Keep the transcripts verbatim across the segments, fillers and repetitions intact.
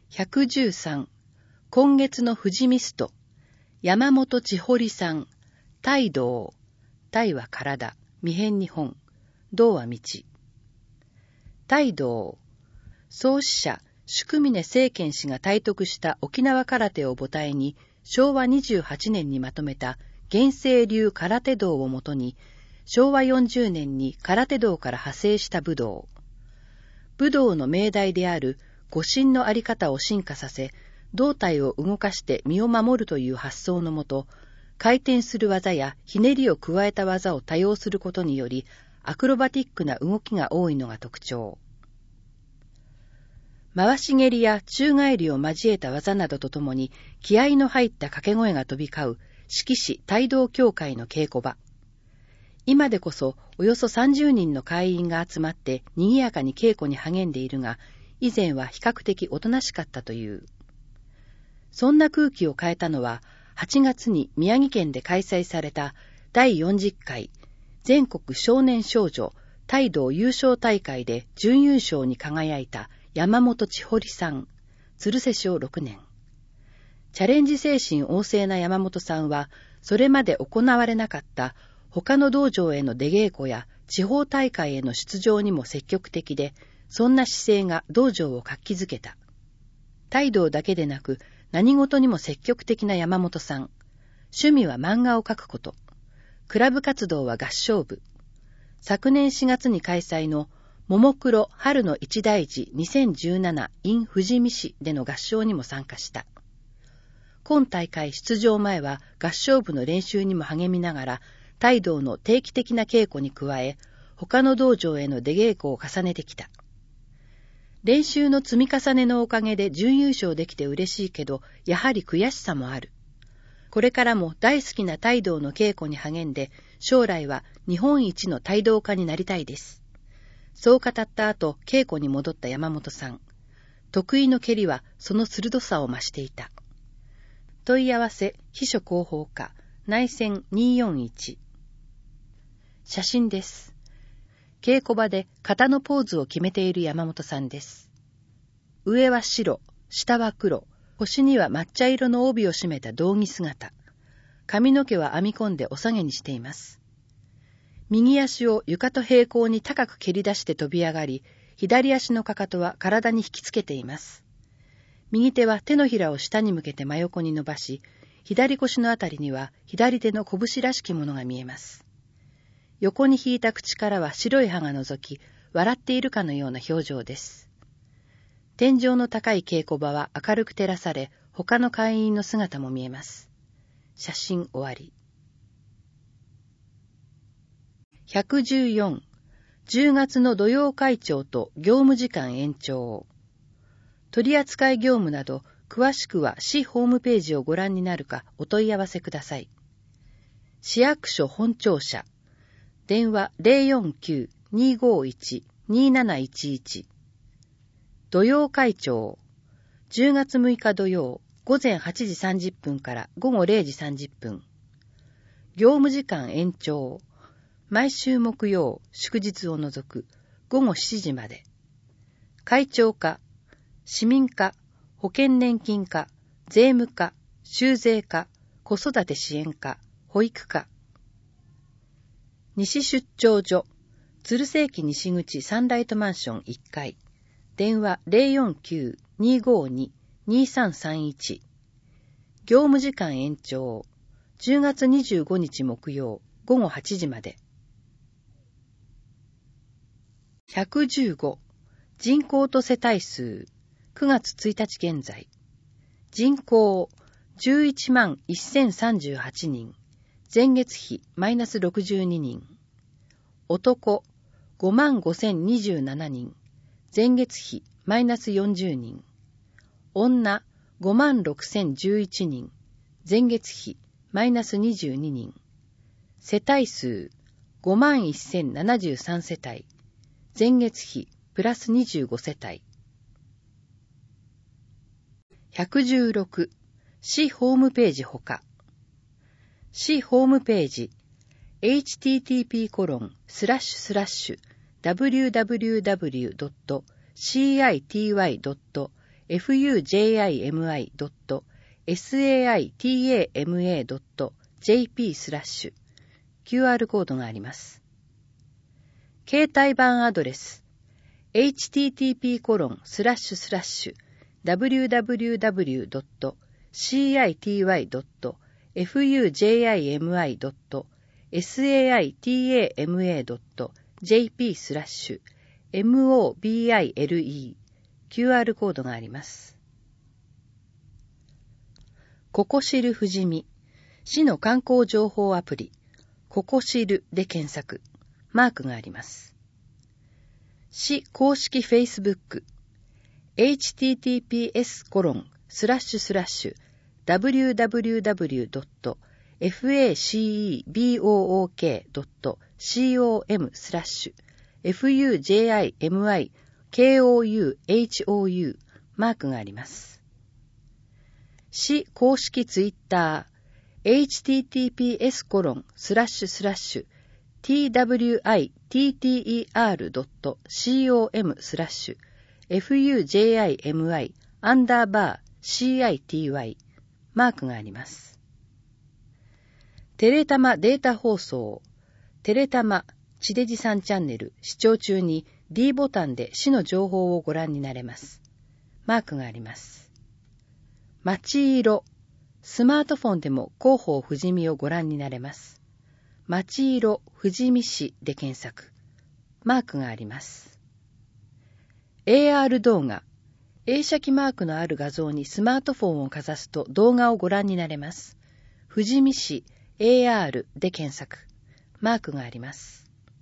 ひゃくじゅうさん、今月の富士ミスト、山本千堀さん、大道、大は体、未編日本、道は道。大道、創始者、宿峰清賢氏が体得した沖縄空手を母体に、しょうわにじゅうはちねんにまとめた現世流空手道をもとに、しょうわよんじゅうねんに空手道から派生した武道。武道の命題である護身のあり方を進化させ、胴体を動かして身を守るという発想のもと、回転する技やひねりを加えた技を多用することにより、アクロバティックな動きが多いのが特徴。回し蹴りや宙返りを交えた技などとともに、気合の入った掛け声が飛び交う、式士大道協会の稽古場。今でこそおよそさんじゅうにんの会員が集まって賑やかに稽古に励んでいるが、以前は比較的おとなしかったという。そんな空気を変えたのは、はちがつに宮城県で開催されただいよんじゅっかい全国少年少女大道優勝大会で準優勝に輝いた山本千堀さん、鶴瀬小ろくねん。チャレンジ精神旺盛な山本さんは、それまで行われなかった他の道場への出稽古や地方大会への出場にも積極的で、そんな姿勢が道場を活気づけた。大道だけでなく、何事にも積極的な山本さん。趣味は漫画を描くこと。クラブ活動は合唱部。昨年しがつに開催のももクロ春の一大事にせんじゅうなな in 富士見市での合唱にも参加した。今大会出場前は合唱部の練習にも励みながら、大道の定期的な稽古に加え、他の道場への出稽古を重ねてきた。練習の積み重ねのおかげで準優勝できて嬉しいけど、やはり悔しさもある。これからも大好きな大道の稽古に励んで、将来は日本一の大道家になりたいです。そう語った後、稽古に戻った山本さん。得意の蹴りはその鋭さを増していた。問い合わせ、秘書広報課、内線にーよんいち。写真です。稽古場で型のポーズを決めている山本さんです。上は白、下は黒、腰には抹茶色の帯を締めた道着姿。髪の毛は編み込んでお下げにしています。右足を床と平行に高く蹴り出して飛び上がり、左足のかかとは体に引きつけています。右手は手のひらを下に向けて真横に伸ばし、左腰のあたりには左手の拳らしきものが見えます。横に引いた口からは白い歯が覗き、笑っているかのような表情です。天井の高い稽古場は明るく照らされ、他の会員の姿も見えます。写真終わり。ひゃくじゅうよん、じゅうがつの土曜会長と業務時間延長。取扱業務など、詳しくは市ホームページをご覧になるかお問い合わせください。市役所本庁舎。電話 ゼロよんきゅう にーごーいち にーなないちいち。土曜会長。じゅうがつむいか土曜、午前はちじさんじゅっぷんから午後れいじさんじゅっぷん。業務時間延長。毎週木曜、祝日を除く、午後しちじまで。会長課、市民課、保険年金課、税務課、州税課、子育て支援課、保育課。西出張所、鶴瀬駅西口サンライトマンションいっかい。電話 ゼロよんきゅう にーごーに にーさんさんいち。業務時間延長。じゅうがつにじゅうごにち木曜、午後はちじまで。ひゃくじゅうご、人口と世帯数。くがつついたち現在。人口じゅういちまんせんさんじゅうはちにん。前月比マイナスろくじゅうににん。男ごまんごせんにじゅうななにん。前月比マイナスよんじゅうにん。女ごまんろくせんじゅういちにん。前月比マイナスにじゅうににん。世帯数ごまんせんななじゅうさん世帯。前月比プラスにじゅうご世帯。ひゃくじゅうろく、市ホームページほか。市ホームページ エイチティーティーピーコロンスラッシュスラッシュダブリューダブリューダブリュードットシーアイティーワイドットフユージェイアイエムアイドットサイタマドットジェイピー スラッシュ キューアール コードがあります。携帯版アドレス エイチティーティーピーコロンスラッシュスラッシュダブリューダブリューダブリュードットシーアイティーワイドットエフユージェイアイエムアイドットサイタマドットジェイピー スラッシュ モビル キューアール コードがあります。ここ知る富士見、市の観光情報アプリ、ここ知るで検索、マークがあります。市公式フェイスブック、エイチティーティーピーエスコロンスラッシュスラッシュダブリューダブリューダブリュードットフェイスブックドットコムスラッシュ フユージェイアイエムアイケーオーユーエイチオーユー マークがあります。市公式ツイッター エイチティーティーピーエスコロンスラッシュスラッシュ ティーダブリューアイティーティーイーアールドットコムスラッシュ フユージェイアイエムアイアンダーバー シーアイティーワイ マークがあります。テレタマデータ放送テレタマ地デジさんチャンネル視聴中に D ボタンで市の情報をご覧になれます。マークがあります。まちいろスマートフォンでも広報富士見をご覧になれます。まちいろ富士見市で検索。マークがあります。エーアール 動画映写機マークのある画像にスマートフォンをかざすと動画をご覧になれます。富士見市 エーアール で検索。マークがあります。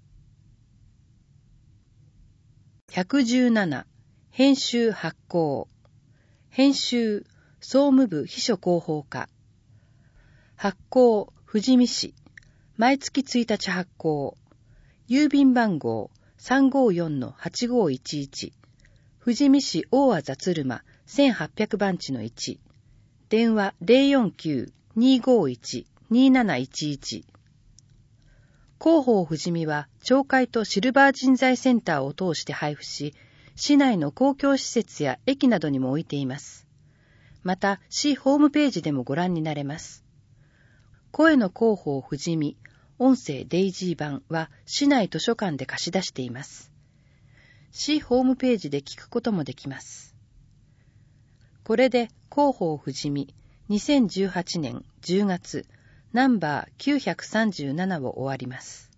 ひゃくじゅうなな編集発行編集総務部秘書広報課発行富士見市毎月ついたち発行郵便番号 さんごーよんのはちごーいちいち 富士見市大字鶴間せんはっぴゃくばんちのいち電話 ゼロよんきゅう にーごーいち にーなないちいち広報富士見は町会とシルバー人材センターを通して配布し、市内の公共施設や駅などにも置いています。また、市ホームページでもご覧になれます。声の広報富士見、音声デイジー版は市内図書館で貸し出しています。市ホームページで聞くこともできます。これで広報富士見にせんじゅうはちねんじゅうがつナンバーきゅうひゃくさんじゅうななを終わります。